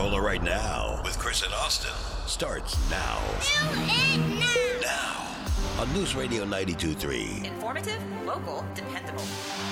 Pensacola right now with Chris and Austin starts now. Now on News Radio 92.3. Informative, local, dependable.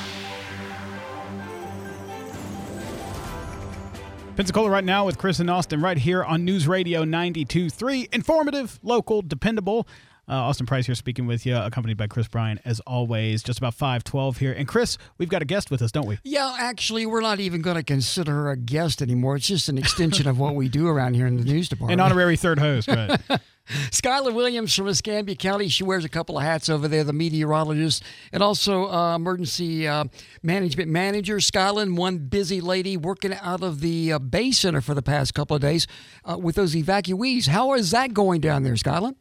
Pensacola right now with Chris and Austin right here on News Radio 92.3. Informative, local, dependable. Austin Price here speaking with you, accompanied by Chris Bryan, as always, just about 5:12 here. And Chris, we've got a guest with us, don't we? Yeah, actually, we're not even going to consider her a guest anymore. It's just an extension of what we do around here in the news department. An honorary third host, right? Skylar Williams from Escambia County. She wears a couple of hats over there, the meteorologist and also emergency management manager. Skylar, one busy lady working out of the Bay Center for the past couple of days with those evacuees. How is that going down there, Skylar?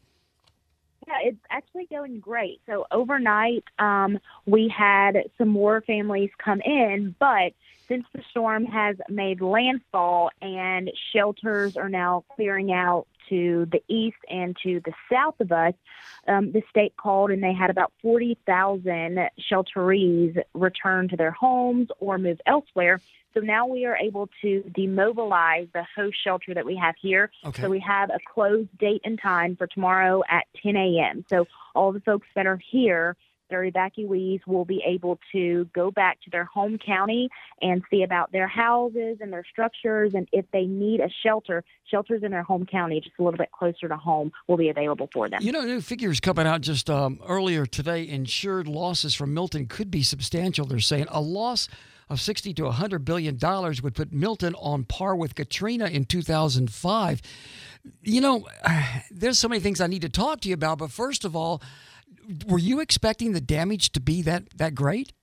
Yeah, it's actually going great. So overnight, we had some more families come in, but since the storm has made landfall and shelters are now clearing out to the east and to the south of us, the state called and they had about 40,000 shelterees return to their homes or move elsewhere. So now we are able to demobilize the host shelter that we have here. Okay. So we have a closed date and time for tomorrow at 10 a.m. So all the folks that are here, their evacuees, will be able to go back to their home county and see about their houses and their structures. And if they need a shelter, shelters in their home county, just a little bit closer to home, will be available for them. You know, new figures coming out just earlier today. Insured losses from Milton could be substantial. They're saying a loss of $60 to $100 billion would put Milton on par with Katrina in 2005. You know, there's so many things I need to talk to you about, but first of all, were you expecting the damage to be that great?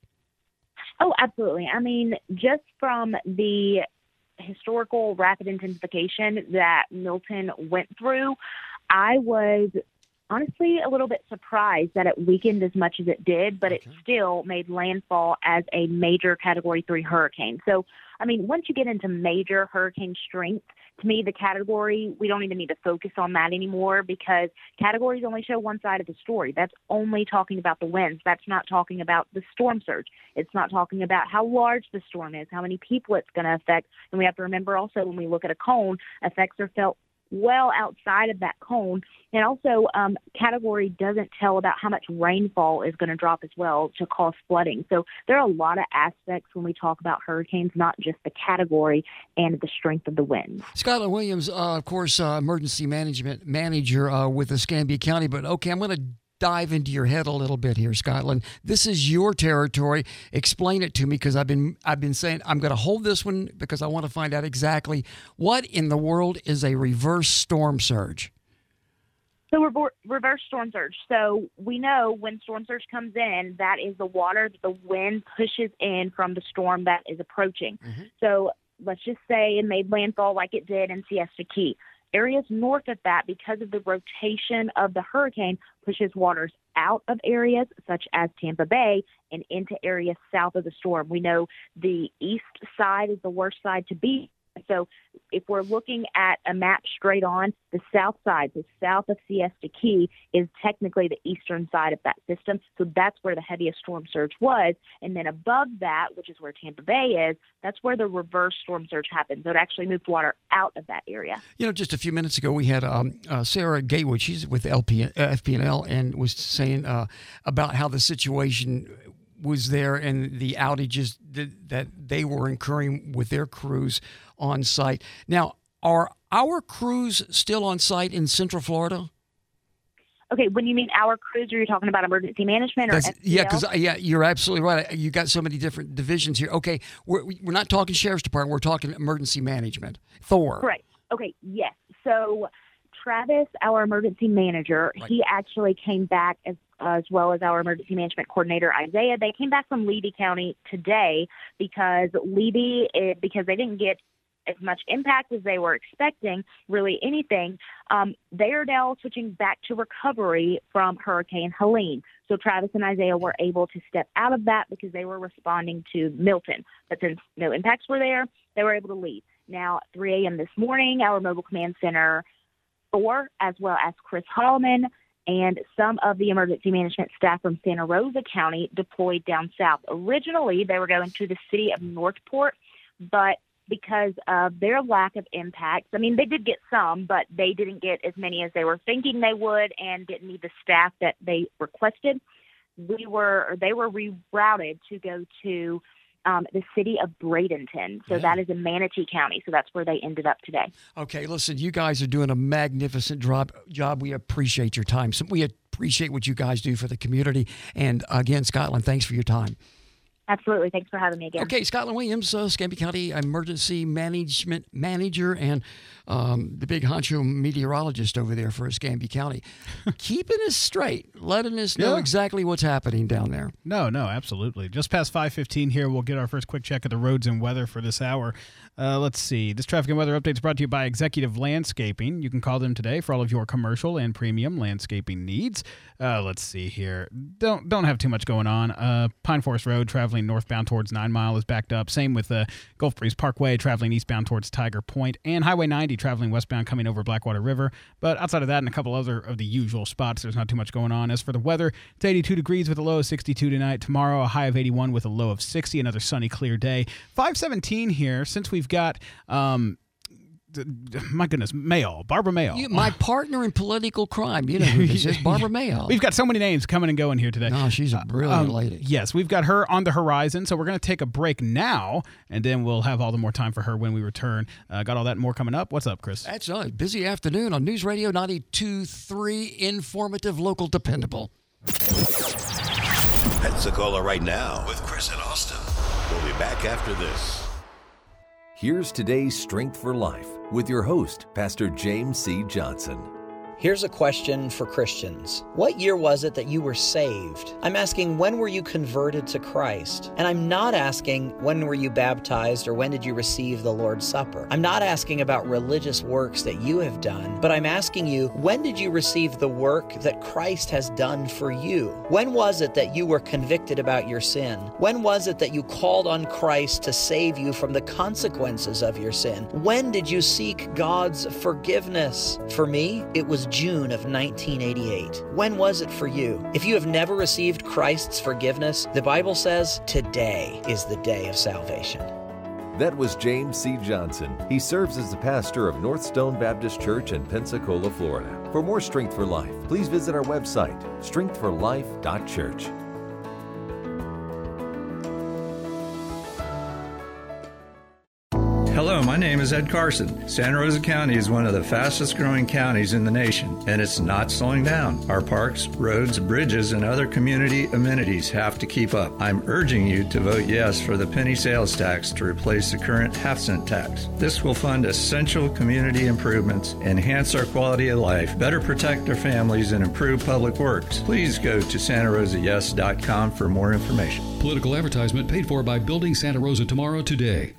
Oh, absolutely. I mean, just from the historical rapid intensification that Milton went through, I was honestly a little bit surprised that it weakened as much as it did, but it still made landfall as a major Category 3 hurricane. So, I mean, once you get into major hurricane strength, to me, the category, we don't even need to focus on that anymore because categories only show one side of the story. That's only talking about the winds. That's not talking about the storm surge. It's not talking about how large the storm is, how many people it's going to affect. And we have to remember also when we look at a cone, effects are felt well outside of that cone. And also, category doesn't tell about how much rainfall is going to drop as well to cause flooding. So there are a lot of aspects when we talk about hurricanes, not just the category and the strength of the winds. Skylar Williams, of course, emergency management manager with Escambia County. But, okay, I'm going to dive into your head a little bit here, Scotland. This is your territory. Explain it to me because I've been saying I'm going to hold this one because I want to find out exactly what in the world is a reverse storm surge. So reverse storm surge. So we know when storm surge comes in, that is the water that the wind pushes in from the storm that is approaching. Mm-hmm. So let's just say it made landfall like it did in Siesta Key. Areas north of that, because of the rotation of the hurricane, pushes waters out of areas such as Tampa Bay and into areas south of the storm. We know the east side is the worst side to be. So if we're looking at a map straight on, the south side, the south of Siesta Key, is technically the eastern side of that system. So that's where the heaviest storm surge was. And then above that, which is where Tampa Bay is, that's where the reverse storm surge happened. So it actually moved water out of that area. You know, just a few minutes ago, we had Sarah Gatewood. She's with FP&L and was saying about how the situation was there and the outages that they were incurring with their crews on site. Now, are our crews still on site in Central Florida? Okay, when you mean our crews, are you talking about emergency management or FPL? Yeah, because you're absolutely right. You got so many different divisions here. Okay, we're not talking Sheriff's Department. We're talking emergency management. Thor. Correct. Okay, yes. So Travis, our emergency manager, right. He actually came back as well as our emergency management coordinator, Isaiah. They came back from Levy County today because because they didn't get as much impact as they were expecting, really anything. They are now switching back to recovery from Hurricane Helene. So Travis and Isaiah were able to step out of that because they were responding to Milton. But since no impacts were there, they were able to leave. Now, at 3 a.m. this morning, our Mobile Command Center, Thor, as well as Chris Hallman, and some of the emergency management staff from Santa Rosa County deployed down south. Originally, they were going to the city of Northport, but because of their lack of impact. I mean, they did get some, but they didn't get as many as they were thinking they would and didn't need the staff that they requested. They were rerouted to go to the city of Bradenton. So that is in Manatee County. So that's where they ended up today. Okay, listen, you guys are doing a magnificent job. We appreciate your time. We appreciate what you guys do for the community. And again, Scotland, thanks for your time. Absolutely. Thanks for having me again. Okay, Scotland Williams, Escambia County Emergency Management Manager and the big honcho meteorologist over there for Escambia County. Keeping us straight, letting us know exactly what's happening down there. No, absolutely. Just past 5:15 here, we'll get our first quick check of the roads and weather for this hour. Let's see. This traffic and weather update is brought to you by Executive Landscaping. You can call them today for all of your commercial and premium landscaping needs. Let's see here. Don't have too much going on. Pine Forest Road traveling northbound towards 9 Mile is backed up. Same with Gulf Breeze Parkway traveling eastbound towards Tiger Point, and Highway 90 traveling westbound coming over Blackwater River. But outside of that and a couple other of the usual spots, there's not too much going on. As for the weather, it's 82 degrees with a low of 62 tonight. Tomorrow, a high of 81 with a low of 60. Another sunny, clear day. 5:17 here. Since we've got my goodness, Mayall, Barbara Mayall. My partner in political crime. You know who this is, Barbara Mayall. We've got so many names coming and going here today. No, she's a brilliant lady. Yes, we've got her on the horizon, so we're going to take a break now, and then we'll have all the more time for her when we return. Got all that and more coming up. What's up, Chris? That's a busy afternoon on News Radio 92.3, informative, local, dependable. Pensacola right now with Chris and Austin. We'll be back after this. Here's today's Strength for Life with your host, Pastor James C. Johnson. Here's a question for Christians. What year was it that you were saved? I'm asking, when were you converted to Christ? And I'm not asking, when were you baptized or when did you receive the Lord's Supper? I'm not asking about religious works that you have done, but I'm asking you, when did you receive the work that Christ has done for you? When was it that you were convicted about your sin? When was it that you called on Christ to save you from the consequences of your sin? When did you seek God's forgiveness? For me, it was June of 1988. When was it for you? If you have never received Christ's forgiveness, the Bible says today is the day of salvation. That was James C. Johnson. He serves as the pastor of North Stone Baptist Church in Pensacola, Florida. For more Strength for Life, please visit our website, strengthforlife.church. Hello, my name is Ed Carson. Santa Rosa County is one of the fastest growing counties in the nation, and it's not slowing down. Our parks, roads, bridges, and other community amenities have to keep up. I'm urging you to vote yes for the penny sales tax to replace the current half-cent tax. This will fund essential community improvements, enhance our quality of life, better protect our families, and improve public works. Please go to santarosayes.com for more information. Political advertisement paid for by Building Santa Rosa Tomorrow Today.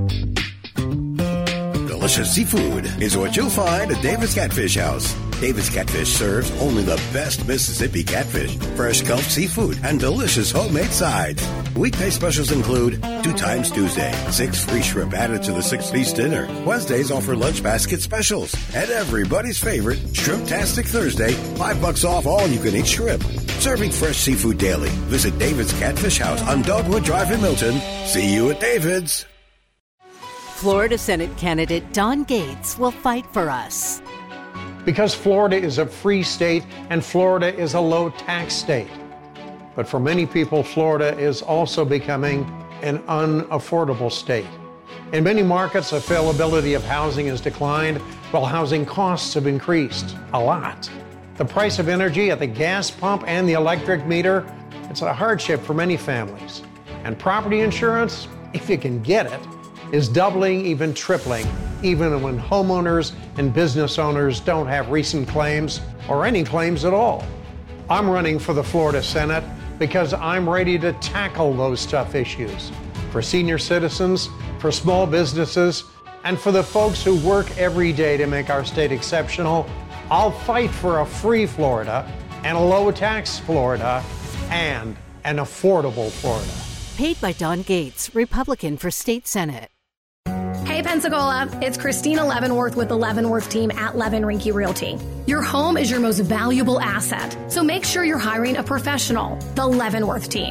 Delicious seafood is what you'll find at David's Catfish House. David's Catfish serves only the best Mississippi catfish, fresh Gulf seafood, and delicious homemade sides. Weekday specials include 2 times Tuesday, 6 free shrimp added to the 6-piece dinner. Wednesdays offer lunch basket specials. And everybody's favorite, Shrimptastic Thursday, $5 off all you-can-eat shrimp. Serving fresh seafood daily. Visit David's Catfish House on Dogwood Drive in Milton. See you at David's. Florida Senate candidate Don Gates will fight for us. Because Florida is a free state and Florida is a low-tax state. But for many people, Florida is also becoming an unaffordable state. In many markets, availability of housing has declined, while housing costs have increased a lot. The price of energy at the gas pump and the electric meter, it's a hardship for many families. And property insurance, if you can get it, is doubling, even tripling, even when homeowners and business owners don't have recent claims or any claims at all. I'm running for the Florida Senate because I'm ready to tackle those tough issues for senior citizens, for small businesses, and for the folks who work every day to make our state exceptional. I'll fight for a free Florida and a low-tax Florida and an affordable Florida. Paid by Don Gates, Republican for State Senate. Hey Pensacola, it's Christina Leavenworth with the Leavenworth team at Levin Rinke Realty. Your home is your most valuable asset, so make sure you're hiring a professional, the Leavenworth team.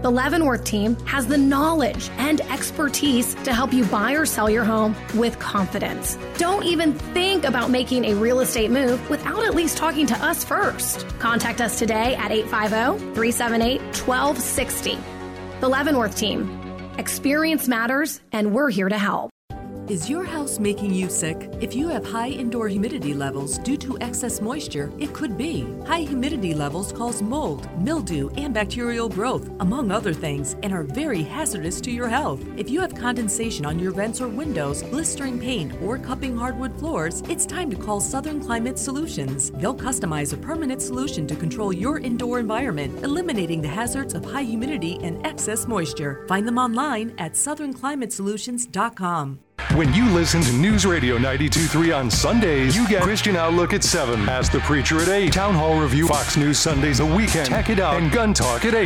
The Leavenworth team has the knowledge and expertise to help you buy or sell your home with confidence. Don't even think about making a real estate move without at least talking to us first. Contact us today at 850-378-1260. The Leavenworth team. Experience matters, and we're here to help. Is your house making you sick? If you have high indoor humidity levels due to excess moisture, it could be. High humidity levels cause mold, mildew, and bacterial growth, among other things, and are very hazardous to your health. If you have condensation on your vents or windows, blistering paint, or cupping hardwood floors, it's time to call Southern Climate Solutions. They'll customize a permanent solution to control your indoor environment, eliminating the hazards of high humidity and excess moisture. Find them online at southernclimatesolutions.com. When you listen to News Radio 92.3 on Sundays, you get Christian Outlook at 7, Ask the Preacher at 8, Town Hall Review, Fox News Sundays a weekend, Tech It Out, and Gun Talk at 8.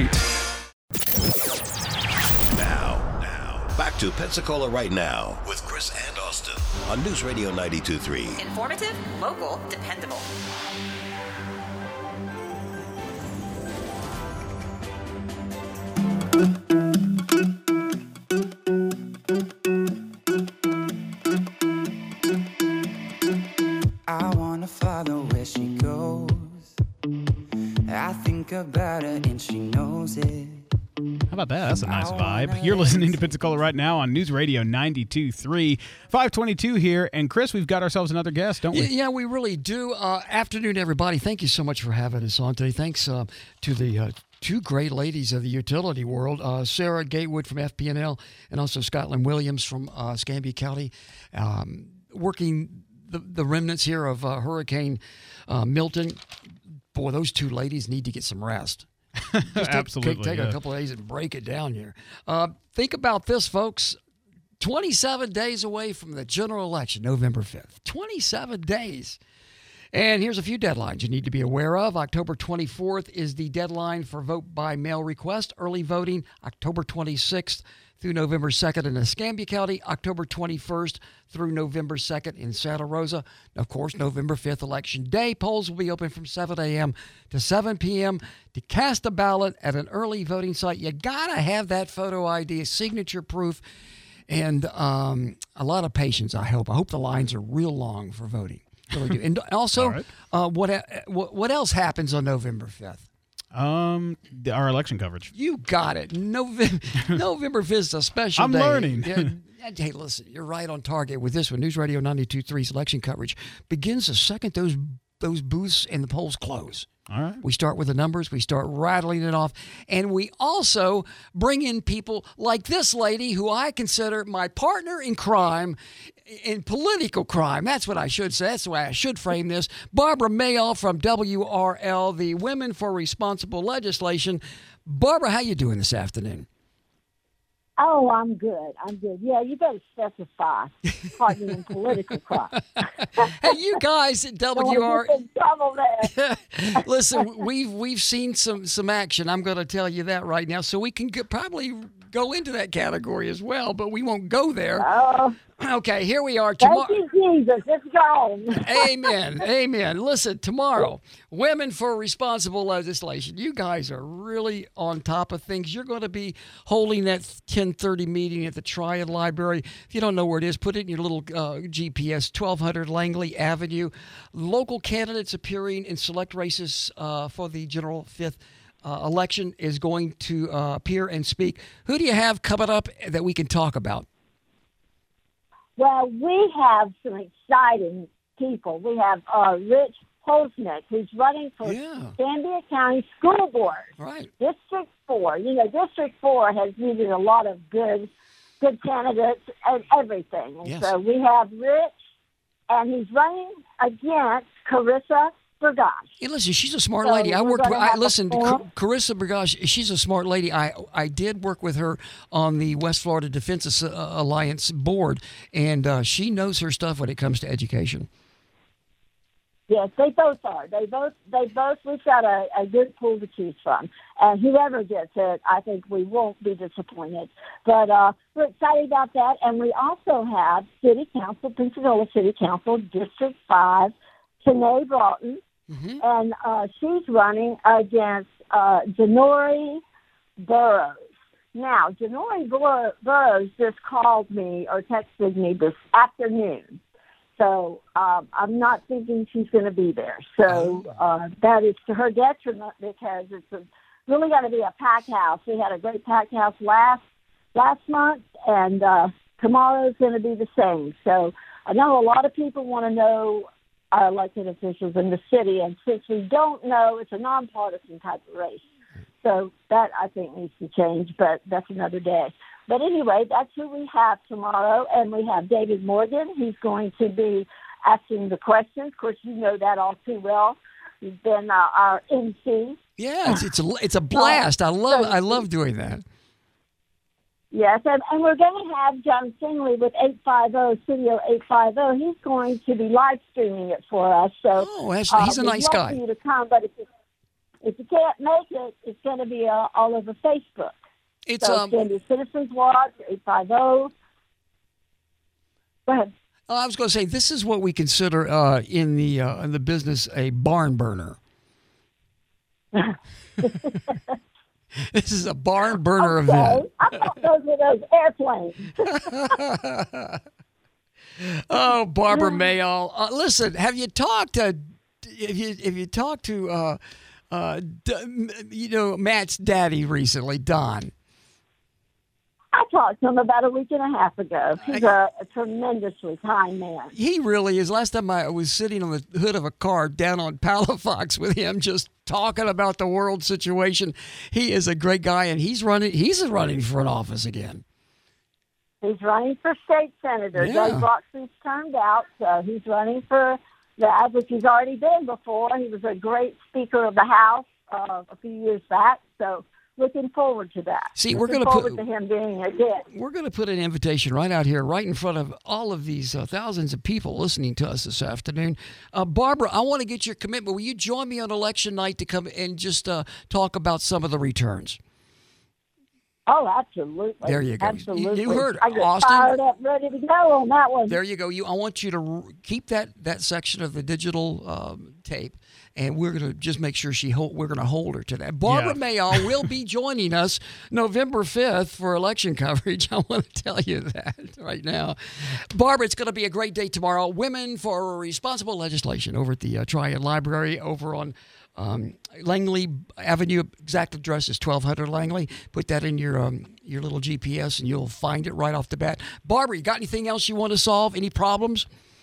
Now, back to Pensacola Right Now with Chris and Austin on News Radio 92.3. Informative, local, dependable. I wanna follow where she goes. I think about her and she knows it. How about that? That's a nice vibe. You're listening to Pensacola Right Now on News Radio 92.3. 522 here. And Chris, we've got ourselves another guest, don't we? Yeah, we really do. Afternoon, everybody. Thank you so much for having us on today. Thanks to the two great ladies of the utility world, Sarah Gatewood from FP&L and also Scotland Williams from Escambia County, working the remnants here of Hurricane Milton. Boy, those two ladies need to get some rest. Absolutely. Take a couple of days and break it down here. Think about this, folks. 27 days away from the general election, November 5th. 27 days. And here's a few deadlines you need to be aware of. October 24th is the deadline for vote by mail request. Early voting, October 26th through November 2nd in Escambia County, October 21st through November 2nd in Santa Rosa. And of course, November 5th, Election Day. Polls will be open from 7 a.m. to 7 p.m. To cast a ballot at an early voting site, you got to have that photo ID, signature proof, and a lot of patience, I hope. I hope the lines are real long for voting. Really do. And also, what else happens on November 5th? Our election coverage. You got it. November 5th is a special I'm day. learning. Hey, listen, you're right on target with this one. News Radio 92.3's election coverage begins the second those booths and the polls close. All right. We start with the numbers. We start rattling it off. And we also bring in people like this lady who I consider my partner in crime, in political crime. That's what I should say. That's the way I should frame this. Barbara Mayall from WRL, the Women for Responsible Legislation. Barbara, how you doing this afternoon? Oh, I'm good. Yeah, you better specify partner in political crime. Hey, you guys at WR. Trouble there. Listen, we've seen some action. I'm going to tell you that right now, so we can probably go into that category as well, but we won't go there. Okay, here we are. Thank you, Jesus. It's gone. Amen. Amen. Listen, tomorrow, Women for Responsible Legislation. You guys are really on top of things. You're going to be holding that 10:30 meeting at the Triad Library. If you don't know where it is, put it in your little GPS, 1200 Langley Avenue. Local candidates appearing in select races for the General 5th election is going to appear and speak. Who do you have coming up that we can talk about? Well, we have some exciting people. We have Rich Holznick, who's running for Escambia County School Board. Right. District 4. You know, District 4 has needed a lot of good candidates and everything. And so we have Rich, and he's running against Carissa Burgash. Hey, listen, she's a smart lady. Carissa Burgash, she's a smart lady. I did work with her on the West Florida Defense Alliance board, and she knows her stuff when it comes to education. Yes, they both are. We've got a good pool to choose from. And whoever gets it, I think we won't be disappointed. But we're excited about that. And we also have City Council, Pensacola City Council, District 5, Tanae Broughton. And she's running against Denori Burrows. Now, Janori Burrows just called me or texted me this afternoon. So I'm not thinking she's going to be there. So that is to her detriment because it's really going to be a packed house. We had a great packed house last month, and tomorrow's going to be the same. So I know a lot of people want to know our elected officials in the city, and since we don't know, it's a nonpartisan type of race. So that, I think, needs to change, but that's another day. But anyway, that's who we have tomorrow, and we have David Morgan. He's going to be asking the questions. Of course, you know that all too well. He's been our MC. Yeah, it's a blast. I love doing that. Yes, and we're going to have John Singley with 850, Studio 850. He's going to be live streaming it for us. So he's a nice guy. We'd love for you to come, but if you can't make it, it's going to be all over Facebook. It's going to be Citizens Watch, 850. Go ahead. I was going to say, this is what we consider in the business a barn burner. This is a barn burner event. I thought those were those airplanes. Oh, Barbara Mayall. Listen, have you talked to Matt's daddy recently, Don? I talked to him about a week and a half ago. He's a tremendously kind man. He really is. Last time I was sitting on the hood of a car down on Palafox with him, just talking about the world situation. He is a great guy, and he's running for an office again. He's running for state senator. Yeah. Doug Roxby's turned out, so he's running for that, which he's already been before. He was a great Speaker of the House a few years back, so looking forward to that. See, we're going to put to him being a guest. We're going to put an invitation right out here, right in front of all of these thousands of people listening to us this afternoon. Barbara, I want to get your commitment. Will you join me on election night to come and just talk about some of the returns? Oh, absolutely. There you go. Absolutely. You heard I get Austin. Fired up, ready to go on that one. There you go. I want you to keep that section of the digital tape, and we're going to just make sure we're going to hold her to that. Barbara Mayall will be joining us November 5th for election coverage. I want to tell you that right now. Barbara, it's going to be a great day tomorrow. Women for Responsible Legislation over at the Triad Library over on Langley Avenue. Exact address is 1200 Langley. Put that in your little GPS and you'll find it right off the bat. Barbara, you got anything else you want to solve? Any problems?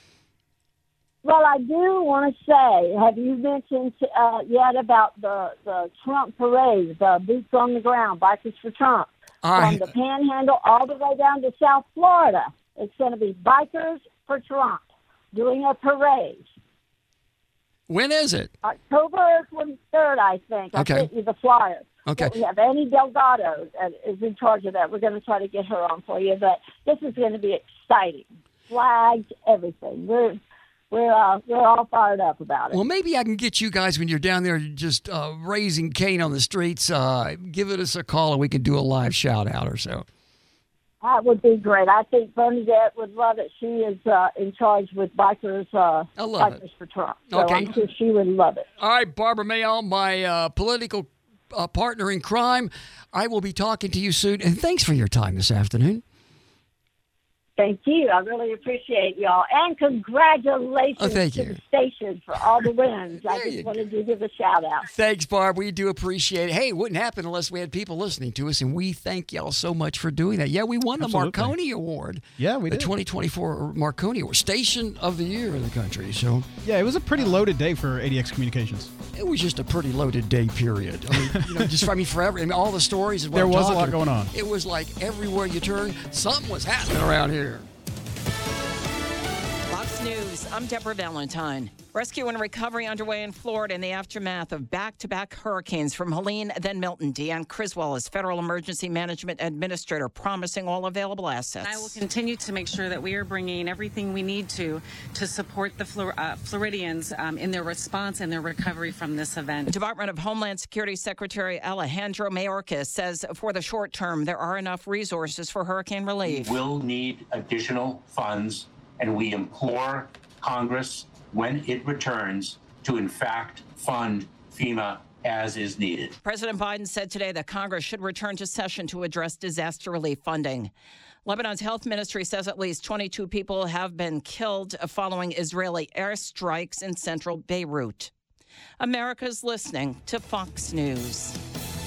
Well, I do want to say, have you mentioned yet about the Trump parade, the boots on the ground, Bikers for Trump, from the Panhandle all the way down to South Florida? It's going to be Bikers for Trump doing a parade. When is it? October 23rd, I think. Okay. I sent you the flyer. Okay. We have Annie Delgado is in charge of that. We're going to try to get her on for you, but this is going to be exciting. Flags, everything. We're all fired up about it. Well, maybe I can get you guys when you're down there just raising Cain on the streets. Give us a call and we can do a live shout out or so. That would be great. I think Bernadette would love it. She is in charge with Bikers for Trump. So Okay. I'm sure she would love it. All right, Barbara Mayall, my political partner in crime. I will be talking to you soon. And thanks for your time this afternoon. Thank you. I really appreciate y'all. And congratulations to the station for all the wins. I just wanted to give a shout out. Thanks, Barb. We do appreciate it. Hey, it wouldn't happen unless we had people listening to us, and we thank y'all so much for doing that. Yeah, we won the Marconi Award. Yeah, we did. The 2024 Marconi Award, Station of the Year in the country. So yeah, it was a pretty loaded day for ADX Communications. It was just a pretty loaded day, period. I mean, forever. I mean, all the stories. And there was a lot going on. It was like everywhere you turn, something was happening around here. Fox News, I'm Deborah Valentine. Rescue and recovery underway in Florida in the aftermath of back-to-back hurricanes from Helene, then Milton. Deanne Criswell is Federal Emergency Management Administrator, promising all available assets. I will continue to make sure that we are bringing everything we need to support the Floridians in their response and their recovery from this event. Department of Homeland Security Secretary Alejandro Mayorkas says for the short term, there are enough resources for hurricane relief. We will need additional funds, and we implore Congress, when it returns, to in fact fund FEMA as is needed. President Biden said today that Congress should return to session to address disaster relief funding. Lebanon's health ministry says at least 22 people have been killed following Israeli airstrikes in central Beirut. America's listening to Fox News.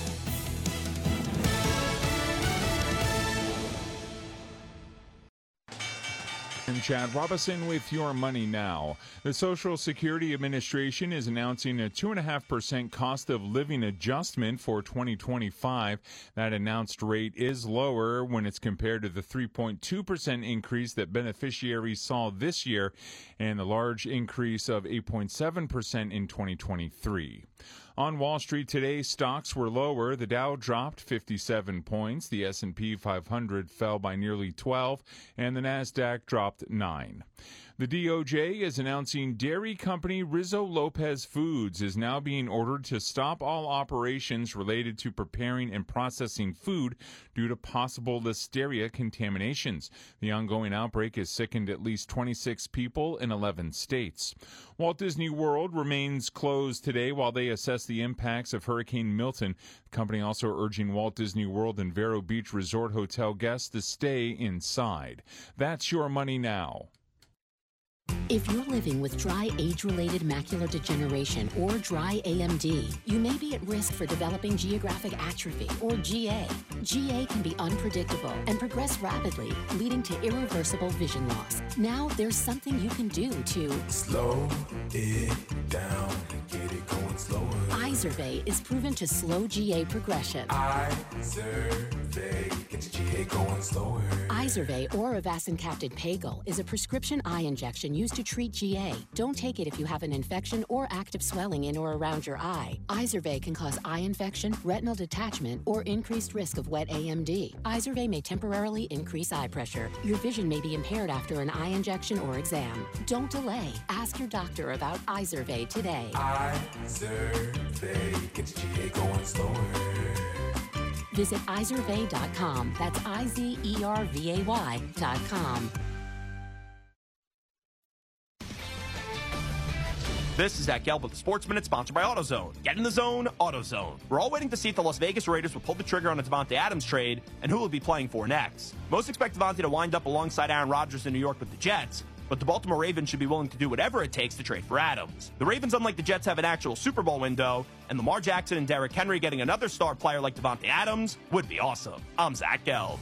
I'm Chad Robinson with Your Money Now. The Social Security Administration is announcing a 2.5% cost of living adjustment for 2025. That announced rate is lower when it's compared to the 3.2% increase that beneficiaries saw this year and the large increase of 8.7% in 2023. On Wall Street today, stocks were lower. The Dow dropped 57 points. The S&P 500 fell by nearly 12, and the Nasdaq dropped 9. The DOJ is announcing dairy company Rizzo Lopez Foods is now being ordered to stop all operations related to preparing and processing food due to possible Listeria contaminations. The ongoing outbreak has sickened at least 26 people in 11 states. Walt Disney World remains closed today while they assess the impacts of Hurricane Milton. The company also urging Walt Disney World and Vero Beach Resort Hotel guests to stay inside. That's Your Money Now. If you're living with dry age-related macular degeneration or dry AMD, you may be at risk for developing geographic atrophy or GA. GA can be unpredictable and progress rapidly, leading to irreversible vision loss. Now there's something you can do to slow it down and get it going slower. Izervay is proven to slow GA progression. Izervay gets GA going slower. Izervay or avacincaptad pagel is a prescription eye injection used to treat GA. Don't take it if you have an infection or active swelling in or around your eye. Izervay can cause eye infection, retinal detachment, or increased risk of wet AMD. Izervay may temporarily increase eye pressure. Your vision may be impaired after an eye injection or exam. Don't delay. Ask your doctor about Izervay today. Izervay gets GA going slower. Visit Izervay.com. That's IZERVAY.com. This is Zach Gelb with the Sports Minute, sponsored by AutoZone. Get in the zone, AutoZone. We're all waiting to see if the Las Vegas Raiders will pull the trigger on a Davante Adams trade and who will be playing for next. Most expect Davante to wind up alongside Aaron Rodgers in New York with the Jets, but the Baltimore Ravens should be willing to do whatever it takes to trade for Adams. The Ravens, unlike the Jets, have an actual Super Bowl window, and Lamar Jackson and Derrick Henry getting another star player like Davante Adams would be awesome. I'm Zach Gelb.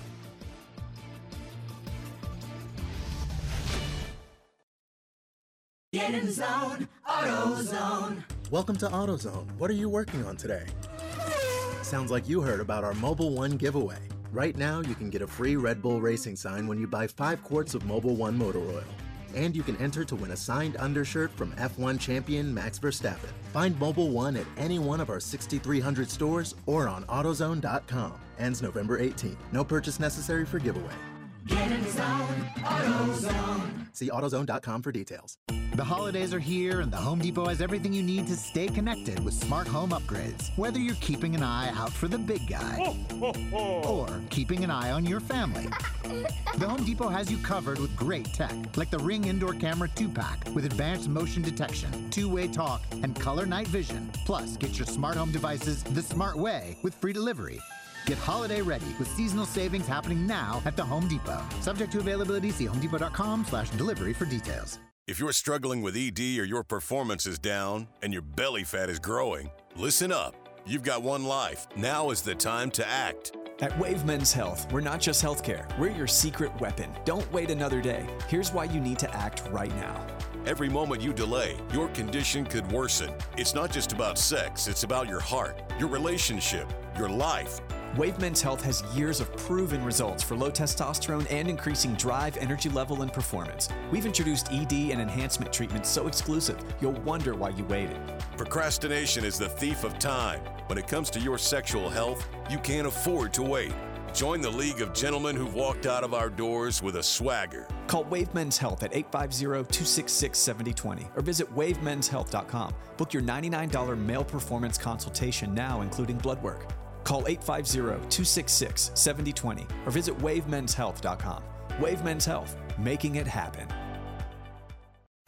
Get in the zone, AutoZone. Welcome to AutoZone. What are you working on today? Sounds like you heard about our Mobile One giveaway. Right now, you can get a free Red Bull Racing sign when you buy 5 quarts of Mobile One motor oil. And you can enter to win a signed undershirt from F1 champion Max Verstappen. Find Mobile One at any one of our 6,300 stores or on AutoZone.com. Ends November 18th. No purchase necessary for giveaway. Get in the zone, AutoZone. See AutoZone.com for details. The holidays are here, and the Home Depot has everything you need to stay connected with smart home upgrades. Whether you're keeping an eye out for the big guy or keeping an eye on your family, the Home Depot has you covered with great tech, like the Ring Indoor Camera 2-pack with advanced motion detection, two-way talk, and color night vision. Plus, get your smart home devices the smart way with free delivery. Get holiday ready with seasonal savings happening now at the Home Depot. Subject to availability, see homedepot.com/delivery for details. If you're struggling with ED or your performance is down and your belly fat is growing, listen up. You've got one life. Now is the time to act. At Wave Men's Health, we're not just healthcare. We're your secret weapon. Don't wait another day. Here's why you need to act right now. Every moment you delay, your condition could worsen. It's not just about sex. It's about your heart, your relationship, your life. Wave Men's Health has years of proven results for low testosterone and increasing drive, energy level, and performance. We've introduced ED and enhancement treatments so exclusive, you'll wonder why you waited. Procrastination is the thief of time. When it comes to your sexual health, you can't afford to wait. Join the League of Gentlemen who've walked out of our doors with a swagger. Call Wave Men's Health at 850-266-7020 or visit wavemenshealth.com. Book your $99 male performance consultation now, including blood work. Call 850-266-7020 or visit wavemenshealth.com. Wave Men's Health, making it happen. It's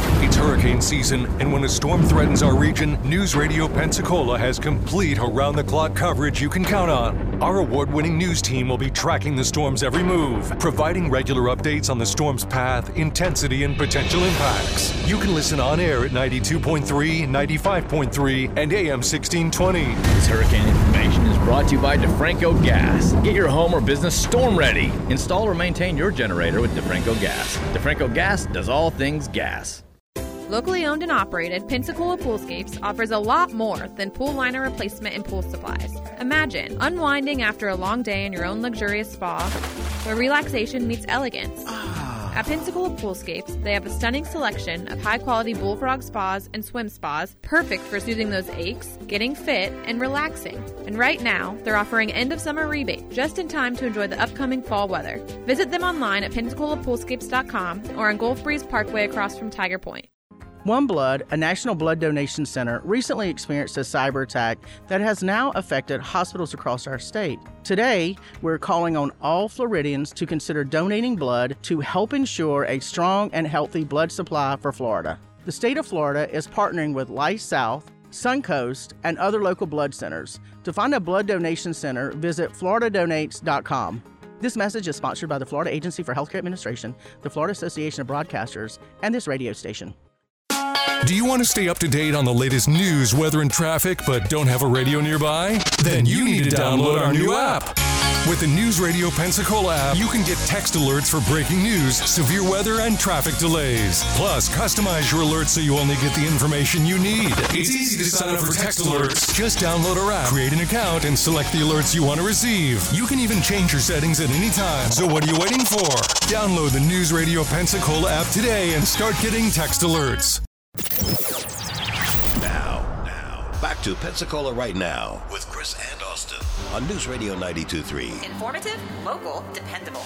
hurricane season, and when a storm threatens our region, News Radio Pensacola has complete around-the-clock coverage you can count on. Our award-winning news team will be tracking the storm's every move, providing regular updates on the storm's path, intensity, and potential impacts. You can listen on air at 92.3, 95.3, and AM 1620. This hurricane information is brought to you by DeFranco Gas. Get your home or business storm ready. Install or maintain your generator with DeFranco Gas. DeFranco Gas does all things gas. Locally owned and operated, Pensacola Poolscapes offers a lot more than pool liner replacement and pool supplies. Imagine unwinding after a long day in your own luxurious spa, where relaxation meets elegance. At Pensacola Poolscapes, they have a stunning selection of high-quality bullfrog spas and swim spas, perfect for soothing those aches, getting fit, and relaxing. And right now, they're offering end-of-summer rebate, just in time to enjoy the upcoming fall weather. Visit them online at PensacolaPoolscapes.com or on Gulf Breeze Parkway across from Tiger Point. OneBlood, a national blood donation center, recently experienced a cyber attack that has now affected hospitals across our state. Today, we're calling on all Floridians to consider donating blood to help ensure a strong and healthy blood supply for Florida. The state of Florida is partnering with Life South, Suncoast, and other local blood centers. To find a blood donation center, visit floridadonates.com. This message is sponsored by the Florida Agency for Healthcare Administration, the Florida Association of Broadcasters, and this radio station. Do you want to stay up to date on the latest news, weather, and traffic, but don't have a radio nearby? Then you need to download our new app. With the News Radio Pensacola app, you can get text alerts for breaking news, severe weather, and traffic delays. Plus, customize your alerts so you only get the information you need. It's easy to sign up for text alerts. Just download our app, create an account, and select the alerts you want to receive. You can even change your settings at any time. So what are you waiting for? Download the News Radio Pensacola app today and start getting text alerts. Now, back to Pensacola Right Now with Chris and Austin on News Radio 92.3. Informative, local, dependable.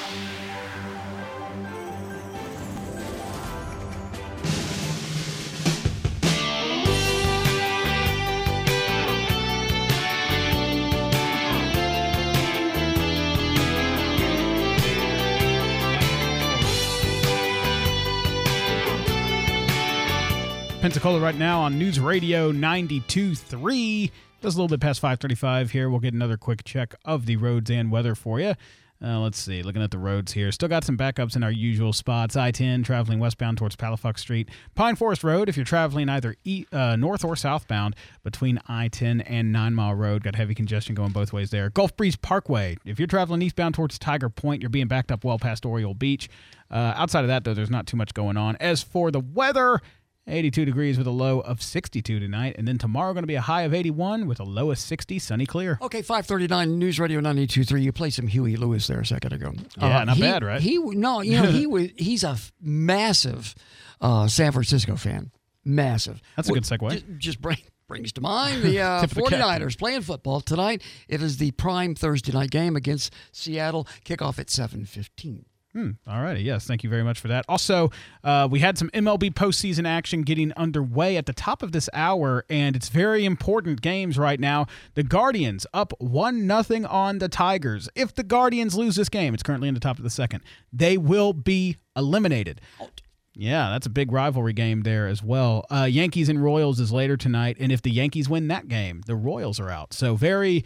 Pensacola Right Now on News Radio 92.3. Just a little bit past 5:35 here. We'll get another quick check of the roads and weather for you. Let's see. Looking at the roads here. Still got some backups in our usual spots. I-10 traveling westbound towards Palafox Street. Pine Forest Road, if you're traveling either north or southbound between I-10 and 9 Mile Road. Got heavy congestion going both ways there. Gulf Breeze Parkway. If you're traveling eastbound towards Tiger Point, you're being backed up well past Oriole Beach. Outside of that, though, there's not too much going on. As for the weather, 82 degrees with a low of 62 tonight. And then tomorrow going to be a high of 81 with a low of 60, sunny clear. Okay, 539 News Radio 92.3. You played some Huey Lewis there a second ago. Yeah, not bad, right? He's a massive San Francisco fan. Massive. That's a good segue. Just brings to mind the 49ers playing football tonight. It is the prime Thursday night game against Seattle. Kickoff at 7:15. All righty. Yes, thank you very much for that. Also, we had some MLB postseason action getting underway at the top of this hour, and it's very important games right now. The Guardians up 1-0 on the Tigers. If the Guardians lose this game, it's currently in the top of the second, they will be eliminated. Yeah, that's a big rivalry game there as well. Yankees and Royals is later tonight, and if the Yankees win that game, the Royals are out. So very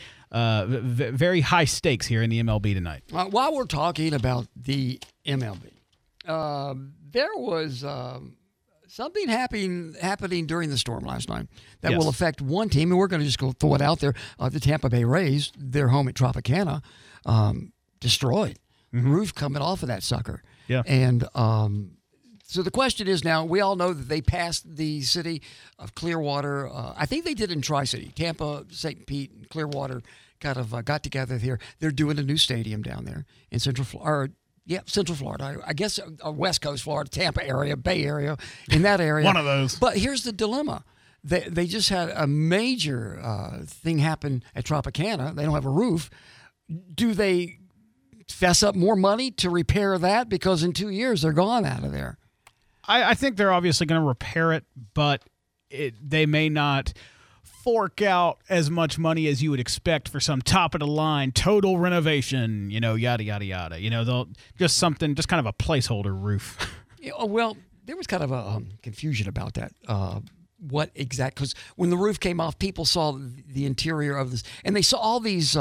high stakes here in the MLB tonight. While we're talking about the MLB, there was something happening during the storm last night that will affect one team, and we're going to just go throw it out there. The Tampa Bay Rays, their home at Tropicana, destroyed. Mm-hmm. Roof coming off of that sucker. Yeah. And so the question is now, we all know that they passed the city of Clearwater. I think they did in Tri-City. Tampa, St. Pete, and Clearwater kind of got together here. They're doing a new stadium down there in Central Florida. Central Florida. I guess West Coast Florida, Tampa area, Bay Area, in that area. One of those. But here's the dilemma. They just had a major thing happen at Tropicana. They don't have a roof. Do they fess up more money to repair that? Because in 2 years, they're gone out of there. I think they're obviously going to repair it, but they may not fork out as much money as you would expect for some top-of-the-line total renovation, yada, yada, yada. They'll just kind of a placeholder roof. Well, there was kind of a confusion about that. What exact? Because when the roof came off, people saw the interior of this, and they saw all these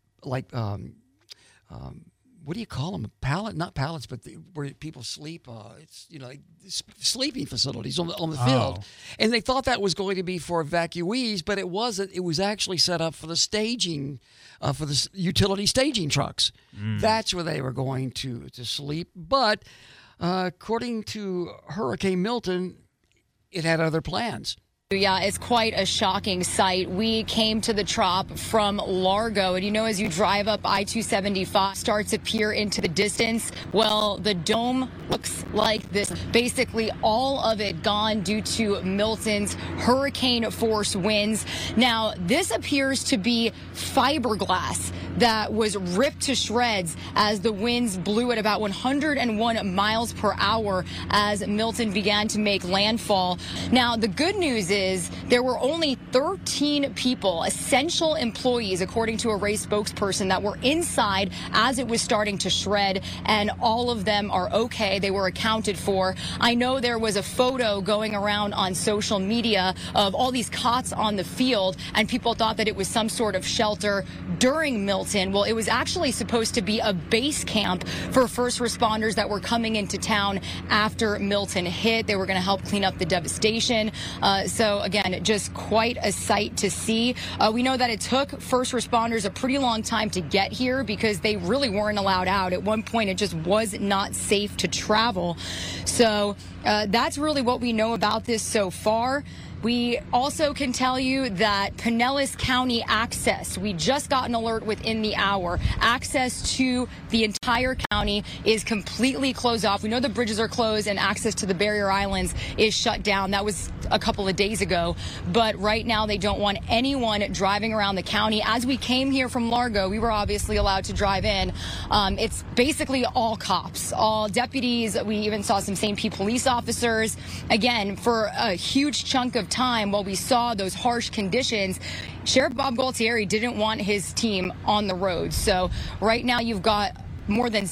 what do you call them? Not pallets, but where people sleep. It's like sleeping facilities on the field, and they thought that was going to be for evacuees, but it wasn't. It was actually set up for the staging, for the utility staging trucks. That's where they were going to sleep. But according to Hurricane Milton, it had other plans. Yeah, it's quite a shocking sight. We came to the Trop from Largo, and as you drive up I-275, starts to peer into the distance. Well, the dome looks like this. Basically, all of it gone due to Milton's hurricane force winds. Now, this appears to be fiberglass that was ripped to shreds as the winds blew at about 101 miles per hour as Milton began to make landfall. Now, the good news is there were only 13 people, essential employees, according to a Ray spokesperson, that were inside as it was starting to shred, and all of them are okay. They were accounted for. I know there was a photo going around on social media of all these cots on the field, and people thought that it was some sort of shelter during Milton. Well, it was actually supposed to be a base camp for first responders that were coming into town after Milton hit. They were going to help clean up the devastation. So, again, just quite a sight to see. We know that it took first responders a pretty long time to get here because they really weren't allowed out. At one point, it just was not safe to travel. So that's really what we know about this so far. We also can tell you that Pinellas County access, we just got an alert within the hour. Access to the entire county is completely closed off. We know the bridges are closed and access to the barrier islands is shut down. That was a couple of days ago. But right now they don't want anyone driving around the county. As we came here from Largo, we were obviously allowed to drive in. It's basically all cops, all deputies. We even saw some St. Pete police officers. Again, for a huge chunk of time while we saw those harsh conditions, Sheriff Bob Gualtieri didn't want his team on the road. So right now you've got more than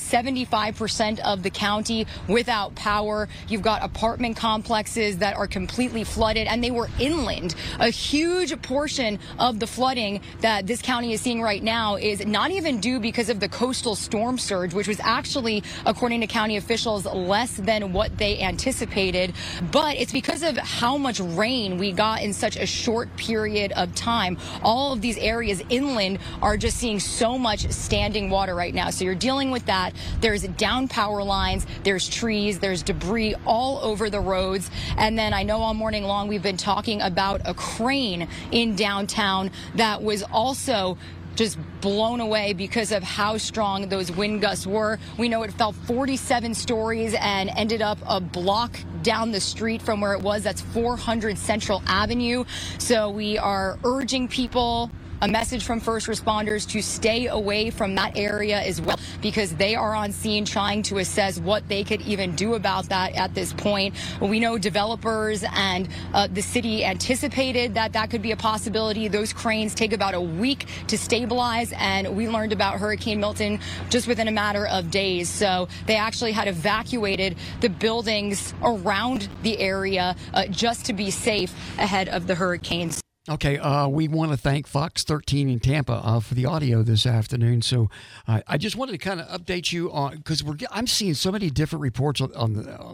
75% of the county without power. You've got apartment complexes that are completely flooded, and they were inland. A huge portion of the flooding that this county is seeing right now is not even due because of the coastal storm surge, which was actually, according to county officials, less than what they anticipated. But it's because of how much rain we got in such a short period of time. All of these areas inland are just seeing so much standing water right now. So you're dealing with that. There's down power lines, there's trees, there's debris all over the roads. And then I know all morning long we've been talking about a crane in downtown that was also just blown away because of how strong those wind gusts were. We know it fell 47 stories and ended up a block down the street from where it was. That's 400 Central Avenue. So we are urging people, a message from first responders, to stay away from that area as well, because they are on scene trying to assess what they could even do about that at this point. We know developers and the city anticipated that that could be a possibility. Those cranes take about a week to stabilize, and we learned about Hurricane Milton just within a matter of days. So they actually had evacuated the buildings around the area just to be safe ahead of the hurricanes. Okay, we want to thank Fox 13 in Tampa for the audio this afternoon. So I just wanted to kind of update you on, because I'm seeing so many different reports on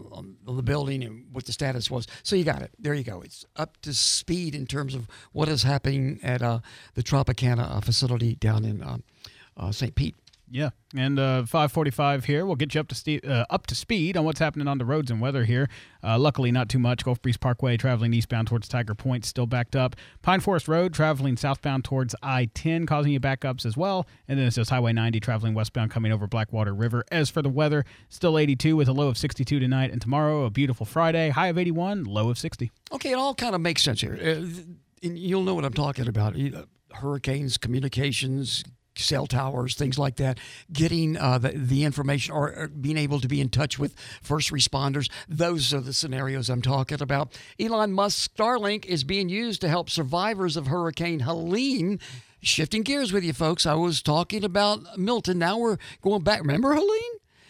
the building and what the status was. So you got it. There you go. It's up to speed in terms of what is happening at the Tropicana facility down in St. Pete. Yeah, and 5:45 here. We'll get you up to speed on what's happening on the roads and weather here. Luckily, not too much. Gulf Breeze Parkway traveling eastbound towards Tiger Point still backed up. Pine Forest Road traveling southbound towards I-10 causing you backups as well. And then it's just Highway 90 traveling westbound coming over Blackwater River. As for the weather, still 82 with a low of 62 tonight, and tomorrow a beautiful Friday, high of 81, low of 60. Okay, it all kind of makes sense here. And you'll know what I'm talking about. Hurricanes, communications, cell towers, things like that, getting the information or being able to be in touch with first responders. Those are the scenarios I'm talking about. Elon Musk's Starlink is being used to help survivors of Hurricane Helene. Shifting gears with you, folks. I was talking about Milton. Now we're going back. Remember Helene?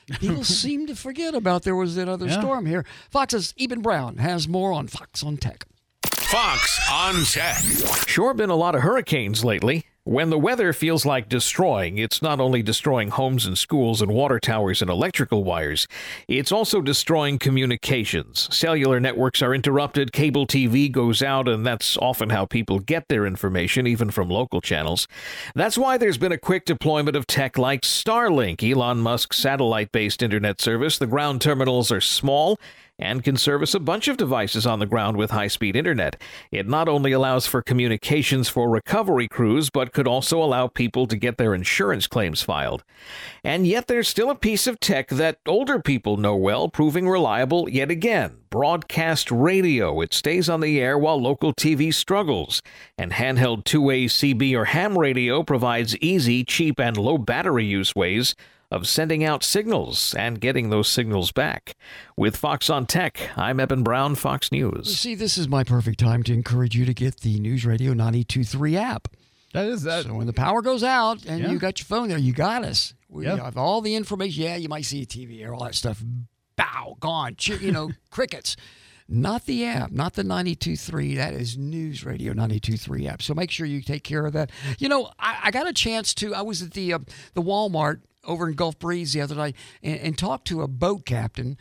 People seem to forget about there was another storm here. Fox's Eben Brown has more on Fox on Tech. Fox on Tech. Sure been a lot of hurricanes lately. When the weather feels like destroying, it's not only destroying homes and schools and water towers and electrical wires, it's also destroying communications. Cellular networks are interrupted, cable TV goes out, and that's often how people get their information, even from local channels. That's why there's been a quick deployment of tech like Starlink, Elon Musk's satellite-based internet service. The ground terminals are small and can service a bunch of devices on the ground with high-speed internet. It not only allows for communications for recovery crews, but could also allow people to get their insurance claims filed. And yet there's still a piece of tech that older people know well, proving reliable yet again. Broadcast radio. It stays on the air while local TV struggles. And handheld two-way CB or ham radio provides easy, cheap, and low battery use ways of sending out signals and getting those signals back. With Fox on Tech, I'm Eben Brown, Fox News. See, this is my perfect time to encourage you to get the News Radio 92.3 app. That is that. So when the power goes out and you got your phone there, you got us. We have all the information. Yeah, you might see a TV or all that stuff. Bow, gone. Crickets. Not the app, not the 92.3. That is News Radio 92.3 app. So make sure you take care of that. I got a chance to, I was at the Walmart over in Gulf Breeze the other night and talked to a boat captain,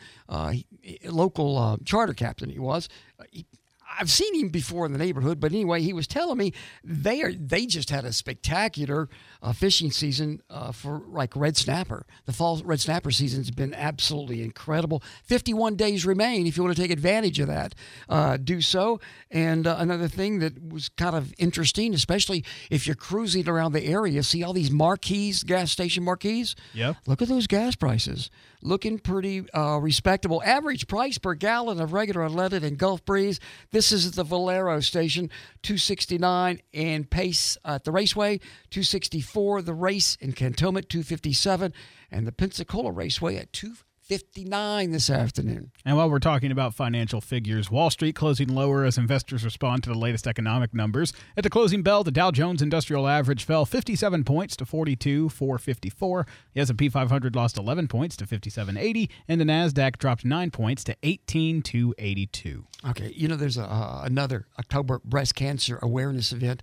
local charter captain he was. I've seen him before in the neighborhood, but anyway, he was telling me they just had a spectacular fishing season for like red snapper. The fall red snapper season has been absolutely incredible. 51 days remain. If you want to take advantage of that, do so. And another thing that was kind of interesting, especially if you're cruising around the area, see all these marquees, gas station marquees? Yep. Look at those gas prices. Looking pretty respectable. Average price per gallon of regular unleaded in Gulf Breeze. This is at the Valero station, $2.69, and Pace at the Raceway, $2.64. The Race in Cantonment, $2.57, and the Pensacola Raceway at $2.59 this afternoon. And while we're talking about financial figures, Wall Street closing lower as investors respond to the latest economic numbers. At the closing bell, the Dow Jones Industrial Average fell 57 points to 42,454. The S&P 500 lost 11 points to 5780, and the Nasdaq dropped 9 points to 18,282. Okay, there's another October breast cancer awareness event.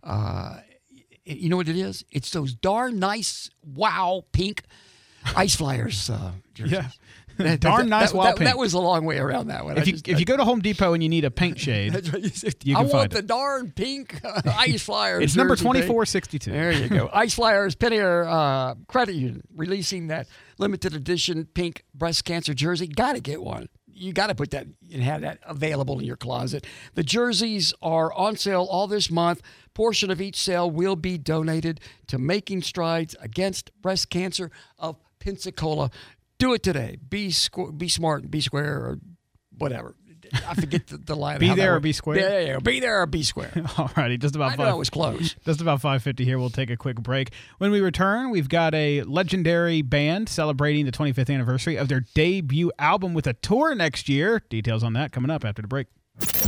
You know what it is? It's those darn nice, wow, pink Ice Flyers jerseys. Yeah. Darn nice pink. That was a long way around that one. If you go to Home Depot and you need a paint shade, you can I want the darn pink Ice Flyers. It's number 2462. There you go. Ice Flyers, Pennier Credit Union, releasing that limited edition pink breast cancer jersey. Got to get one. You got to put that and have that available in your closet. The jerseys are on sale all this month. Portion of each sale will be donated to Making Strides Against Breast Cancer of Pensacola. Do it today. Be smart, be square, or whatever. I forget the line. Be there or be square? Yeah. Be there or be square. All righty. I know it was close. Just about 5:50 here. We'll take a quick break. When we return, we've got a legendary band celebrating the 25th anniversary of their debut album with a tour next year. Details on that coming up after the break.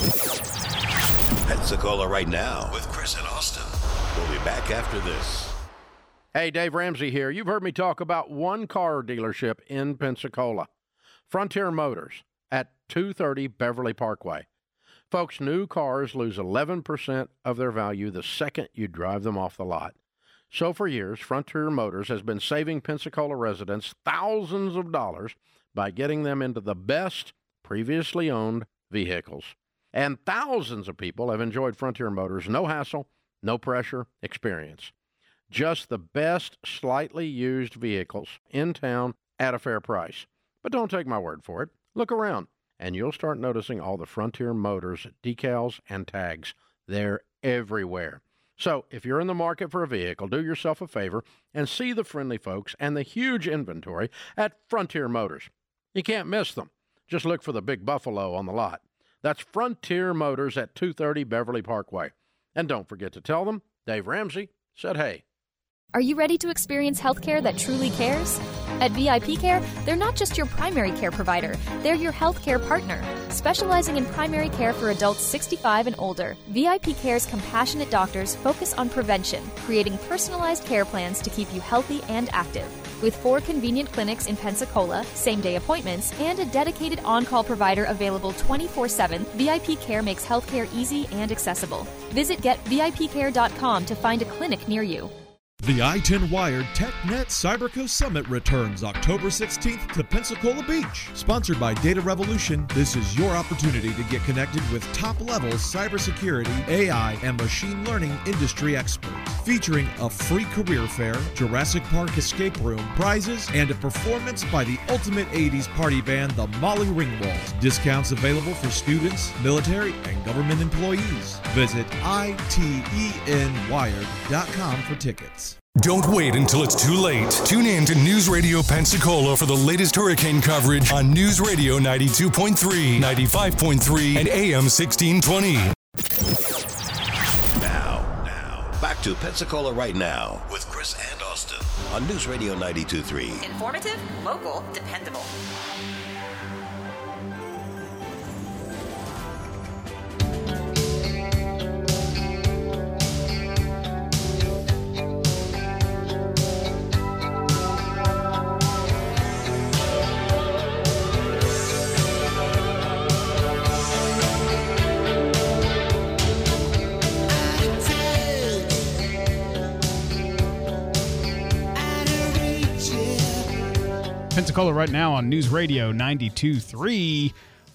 Pensacola Right Now with Chris and Austin. We'll be back after this. Hey, Dave Ramsey here. You've heard me talk about one car dealership in Pensacola, Frontier Motors at 230 Beverly Parkway. Folks, new cars lose 11% of their value the second you drive them off the lot. So for years, Frontier Motors has been saving Pensacola residents thousands of dollars by getting them into the best previously owned vehicles. And thousands of people have enjoyed Frontier Motors' no hassle, no pressure experience. Just the best slightly used vehicles in town at a fair price. But don't take my word for it. Look around, and you'll start noticing all the Frontier Motors decals and tags. They're everywhere. So if you're in the market for a vehicle, do yourself a favor and see the friendly folks and the huge inventory at Frontier Motors. You can't miss them. Just look for the big buffalo on the lot. That's Frontier Motors at 230 Beverly Parkway. And don't forget to tell them Dave Ramsey said hey. Are you ready to experience healthcare that truly cares? At VIP Care, they're not just your primary care provider, they're your healthcare partner. Specializing in primary care for adults 65 and older, VIP Care's compassionate doctors focus on prevention, creating personalized care plans to keep you healthy and active. With 4 convenient clinics in Pensacola, same-day appointments, and a dedicated on-call provider available 24/7, VIP Care makes healthcare easy and accessible. Visit GetVIPCare.com to find a clinic near you. The I-10 Wired TechNet CyberCo Summit returns October 16th to Pensacola Beach. Sponsored by Data Revolution, this is your opportunity to get connected with top-level cybersecurity, AI, and machine learning industry experts. Featuring a free career fair, Jurassic Park escape room, prizes, and a performance by the ultimate 80s party band, the Molly Ringwalds. Discounts available for students, military, and government employees. Visit itenwired.com for tickets. Don't wait until it's too late. Tune in to News Radio Pensacola for the latest hurricane coverage on News Radio 92.3, 95.3, and AM 1620. Now, back to Pensacola Right Now with Chris and Austin on News Radio 92.3. Informative, local, dependable. Pensacola Right Now on News Radio 92.3,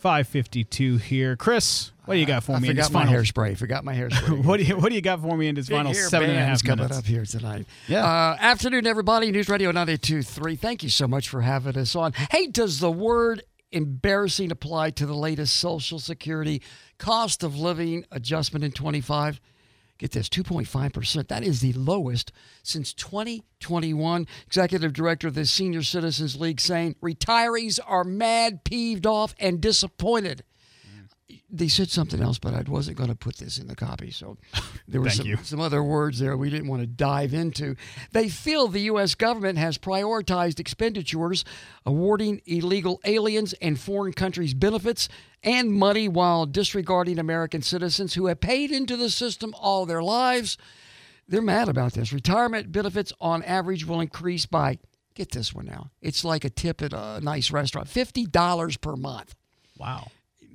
5:52 here. Chris, what do you got for me in this final? Forgot my hairspray. What do you got for me in this final 7.5 minutes? Coming up here tonight. Yeah. Afternoon, everybody. News Radio 92.3. Thank you so much for having us on. Hey, does the word embarrassing apply to the latest Social Security cost of living adjustment in 25? Get this, 2.5%. That is the lowest since 2021. Executive Director of the Senior Citizens League saying retirees are mad, peeved off, and disappointed. They said something else, but I wasn't going to put this in the copy. So there were some other words there we didn't want to dive into. They feel the U.S. government has prioritized expenditures, awarding illegal aliens and foreign countries benefits and money while disregarding American citizens who have paid into the system all their lives. They're mad about this. Retirement benefits on average will increase by, get this one now, it's like a tip at a nice restaurant, $50 per month. Wow.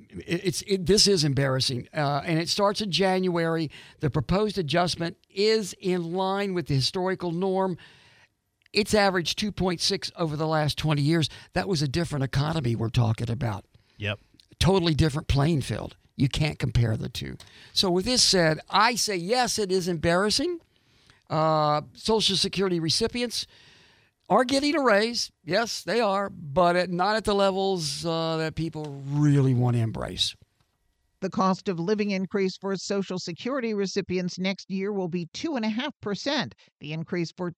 This is embarrassing, and it starts in January. The proposed adjustment is in line with the historical norm. It's averaged 2.6 over the last 20 years. That was a different economy we're talking about. Yep. Totally different playing field. You can't compare the two. So with this said, I say yes, it is embarrassing. Social Security recipients are getting a raise. Yes, they are, but not at the levels that people really want to embrace. The cost of living increase for Social Security recipients next year will be 2.5%. The increase for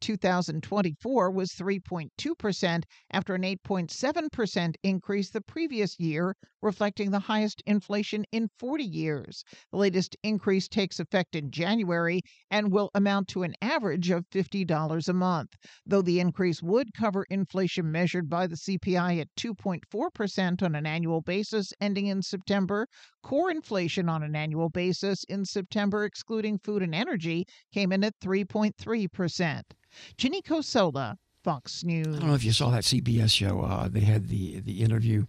2024 was 3.2% after an 8.7% increase the previous year, reflecting the highest inflation in 40 years. The latest increase takes effect in January and will amount to an average of $50 a month. Though the increase would cover inflation measured by the CPI at 2.4% on an annual basis ending in September, core inflation on an annual basis in September, excluding food and energy, came in at 3.3%. Ginny Cosola, Fox News. I don't know if you saw that CBS show. They had the interview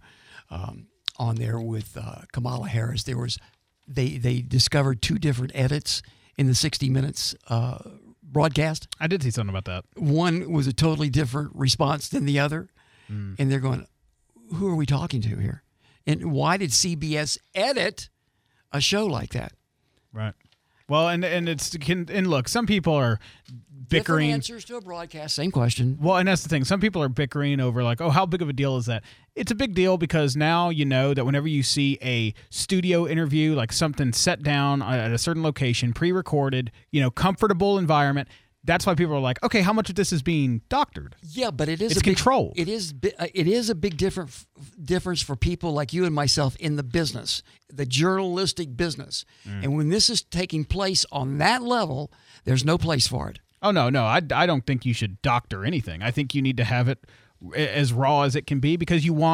on there with Kamala Harris. They discovered 2 different edits in the 60 Minutes broadcast. I did see something about that. One was a totally different response than the other, and they're going, "Who are we talking to here? And why did CBS edit a show like that?" Right. Well, and look, some people are bickering. Different answers to a broadcast, same question. Well, and that's the thing. Some people are bickering over like, oh, how big of a deal is that? It's a big deal because now you know that whenever you see a studio interview, like something set down at a certain location, pre-recorded, comfortable environment, that's why people are like, okay, how much of this is being doctored? Yeah, but it's controlled. It is a big difference for people like you and myself in the business, the journalistic business. And when this is taking place on that level, there's no place for it. Oh, no. I don't think you should doctor anything. I think you need to have it as raw as it can be because you want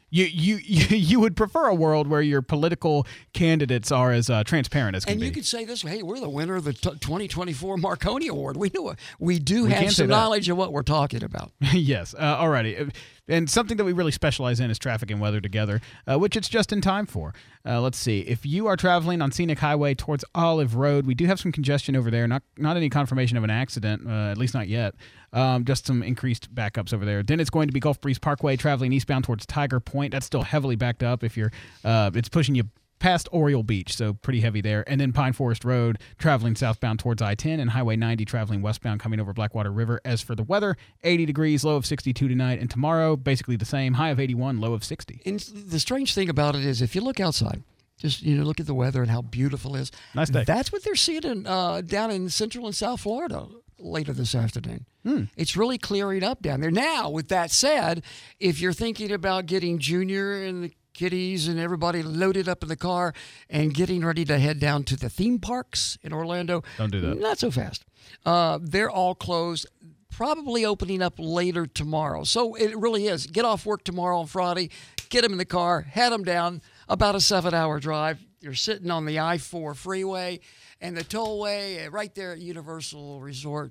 You would prefer a world where your political candidates are as transparent as can and be. You could say this: "Hey, we're the winner of the 2024 Marconi Award. We do have some knowledge of what we're talking about." Yes. Alrighty. And something that we really specialize in is traffic and weather together, which it's just in time for. Let's see. If you are traveling on Scenic Highway towards Olive Road, we do have some congestion over there. Not any confirmation of an accident, at least not yet. Just some increased backups over there. Then it's going to be Gulf Breeze Parkway traveling eastbound towards Tiger Point. That's still heavily backed up. If you're, it's pushing you past Oriole Beach, so pretty heavy there. And then Pine Forest Road traveling southbound towards I-10 and Highway 90 traveling westbound coming over Blackwater River. As for the weather, 80 degrees, low of 62 tonight. And tomorrow, basically the same, high of 81, low of 60. And the strange thing about it is if you look outside, just look at the weather and how beautiful it is. Nice day. That's what they're seeing down in Central and South Florida later this afternoon. It's really clearing up down there. Now, with that said, if you're thinking about getting Junior and the kiddies and everybody loaded up in the car and getting ready to head down to the theme parks in Orlando. Don't do that. Not so fast. They're all closed, probably opening up later tomorrow. So it really is. Get off work tomorrow on Friday, get them in the car, head them down, about a 7-hour drive. You're sitting on the I-4 freeway and the tollway right there at Universal Resort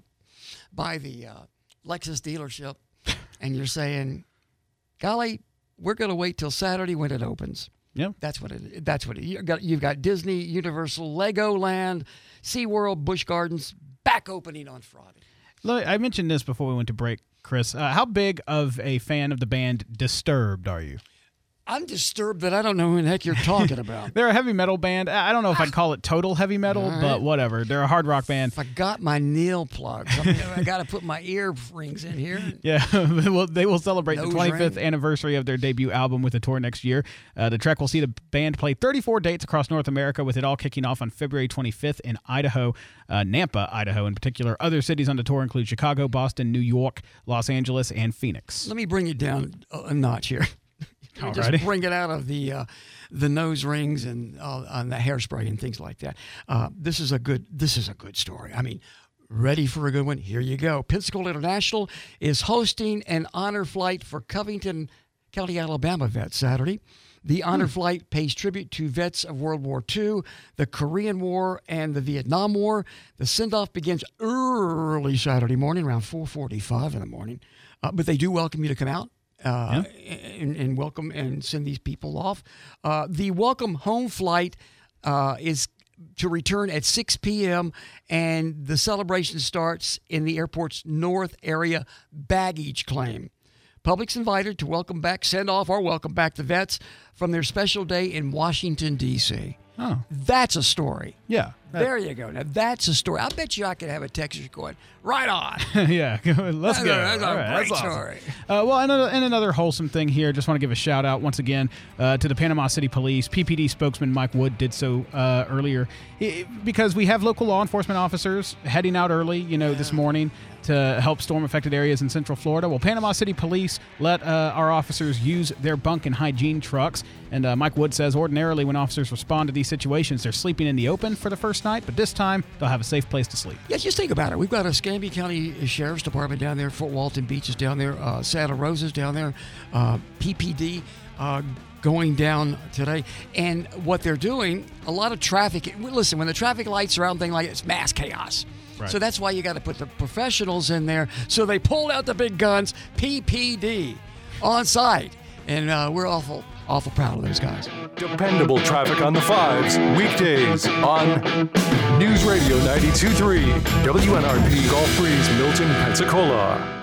by the Lexus dealership. And you're saying, golly, we're going to wait till Saturday when it opens. Yep. That's what it. You've got Disney, Universal, Legoland, SeaWorld, Busch Gardens back opening on Friday. I mentioned this before we went to break, Chris. How big of a fan of the band Disturbed are you? I'm disturbed that I don't know who the heck you're talking about. They're a heavy metal band. I don't know if I'd call it total heavy metal, but whatever. They're a hard rock band. I got my nail plugs. I got to put my earrings in here. Yeah, well, they will celebrate the 25th anniversary of their debut album with a tour next year. The Trek will see the band play 34 dates across North America, with it all kicking off on February 25th in Idaho, Nampa, Idaho in particular. Other cities on the tour include Chicago, Boston, New York, Los Angeles, and Phoenix. Let me bring it down a notch here. Just bring it out of the nose rings and on the hairspray and things like that. This is a good story. I mean, ready for a good one? Here you go. Pensacola International is hosting an honor flight for Covington County, Alabama vets Saturday. The honor flight pays tribute to vets of World War II, the Korean War, and the Vietnam War. The send-off begins early Saturday morning, around 4:45 in the morning. But they do welcome you to come out. And welcome and send these people off. The welcome home flight is to return at 6 p.m. and the celebration starts in the airport's north area baggage claim. Public's invited to welcome back, send off, or welcome back the vets from their special day in Washington, D.C. Oh. That's a story. Yeah. There you go. Now, that's a story. I bet you I could have a Texas going, right on. Yeah, let's go. That's a great that's story. Awesome. Well, another wholesome thing here. Just want to give a shout out once again to the Panama City Police. PPD spokesman Mike Wood did so earlier because we have local law enforcement officers heading out early, this morning to help storm-affected areas in Central Florida. Well, Panama City Police let our officers use their bunk and hygiene trucks. And Mike Wood says ordinarily when officers respond to these situations, they're sleeping in the open for the first night, but this time they'll have a safe place to sleep. Yeah, just think about it. We've got a Escambia County Sheriff's Department down there, Fort Walton Beach is down there, Santa Rosa's down there, PPD going down today. And what they're doing, a lot of traffic. Listen, when the traffic lights are out and things like that, it's mass chaos. Right. So that's why you got to put the professionals in there. So they pulled out the big guns, PPD, on site. And we're awful proud of those guys. Dependable traffic on the fives, weekdays on News Radio 92.3, WNRP Gulf Breeze, Milton, Pensacola.